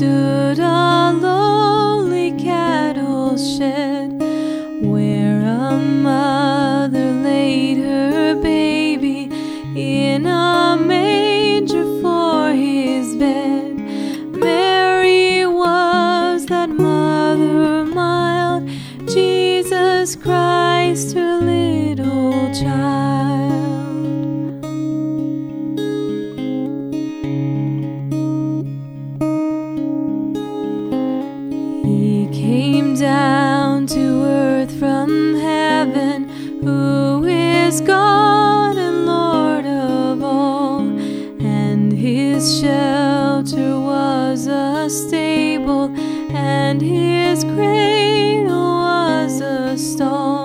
stood a lowly cattle shed, where a mother laid her baby in a manger for his bed. Mary was that mother mild, Jesus Christ her little child. He came down to earth from heaven, who is God and Lord of all, and his shelter was a stable, and his cradle was a stall.